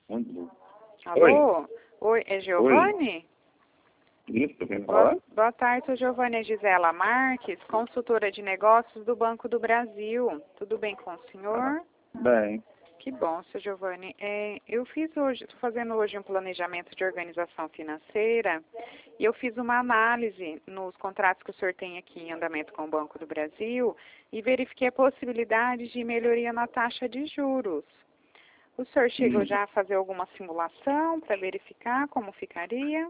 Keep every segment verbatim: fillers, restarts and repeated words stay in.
Muito. Alô? Oi, é Giovanni? Isso, quem Boa, fala? boa tarde, sou Giovanni Gisela Marques, consultora de negócios do Banco do Brasil. Tudo bem com o senhor? Bem. Que bom, seu Giovanni. É, eu fiz hoje, estou fazendo hoje um planejamento de organização financeira e eu fiz uma análise nos contratos que o senhor tem aqui em andamento com o Banco do Brasil e verifiquei a possibilidade de melhoria na taxa de juros. O senhor chegou Hum. já a fazer alguma simulação para verificar como ficaria?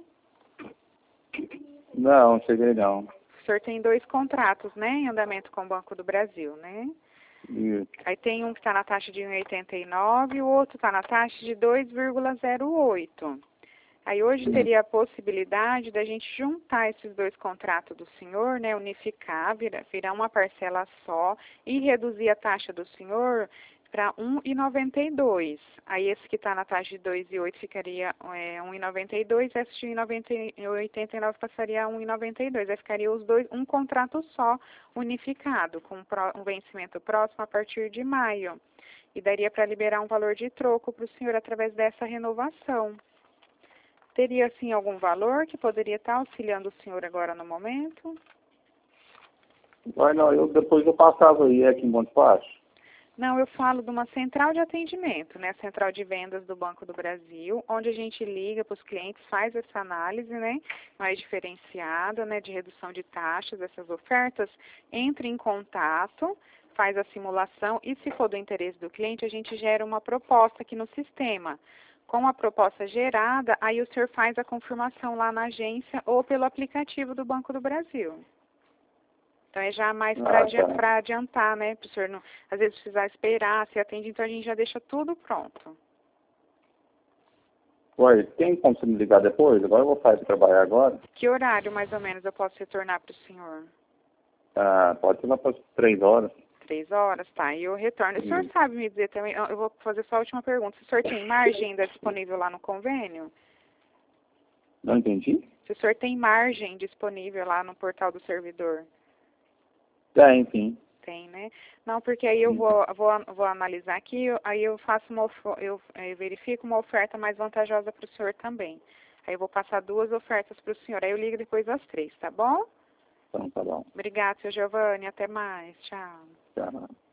Não, cheguei não. O senhor tem dois contratos, né, em andamento com o Banco do Brasil, né? Isso. Aí tem um que está na taxa de um vírgula oitenta e nove e o outro está na taxa de dois vírgula zero oito. Aí hoje teria a possibilidade da gente juntar esses dois contratos do senhor, né, unificar, virar, virar uma parcela só e reduzir a taxa do senhor para um vírgula noventa e dois. Aí esse que está na taxa de dois vírgula oito ficaria é, um vírgula noventa e dois, esse de um vírgula oitenta e nove passaria a um vírgula noventa e dois. Aí ficaria os dois, um contrato só, unificado, com um vencimento próximo a partir de maio. E daria para liberar um valor de troco para o senhor através dessa renovação. Teria, assim, algum valor que poderia estar auxiliando o senhor agora no momento? Vai não, eu depois eu passava aí aqui em Monte Passo. Não, eu falo de uma central de atendimento, né? Central de vendas do Banco do Brasil, onde a gente liga para os clientes, faz essa análise, né? Mais diferenciada, né? De redução de taxas, essas ofertas, entre em contato, faz a simulação e, se for do interesse do cliente, a gente gera uma proposta aqui no sistema. Com a proposta gerada, aí o senhor faz a confirmação lá na agência ou pelo aplicativo do Banco do Brasil. Então é já mais para Ah, tá. adi adiantar, né? Para o senhor não, às vezes, precisar esperar, se atende, então a gente já deixa tudo pronto. Oi, tem como você me ligar depois? Agora eu vou sair para trabalhar agora. Que horário, mais ou menos, eu posso retornar para o senhor? Ah, pode ser lá para as três horas. Três horas, tá. E eu retorno. O senhor Isso. sabe me dizer também, eu vou fazer só a última pergunta. Se o senhor tem margem ainda disponível lá no convênio? Não entendi? Se o senhor tem margem disponível lá no portal do servidor? Tem, sim. Tem, né? Não, porque aí eu vou, vou, vou analisar aqui, aí eu faço uma, eu, eu verifico uma oferta mais vantajosa para o senhor também. Aí eu vou passar duas ofertas para o senhor. Aí eu ligo depois das três, tá bom? Então tá bom. Obrigada, seu Giovanni. Até mais. Tchau. Tchau.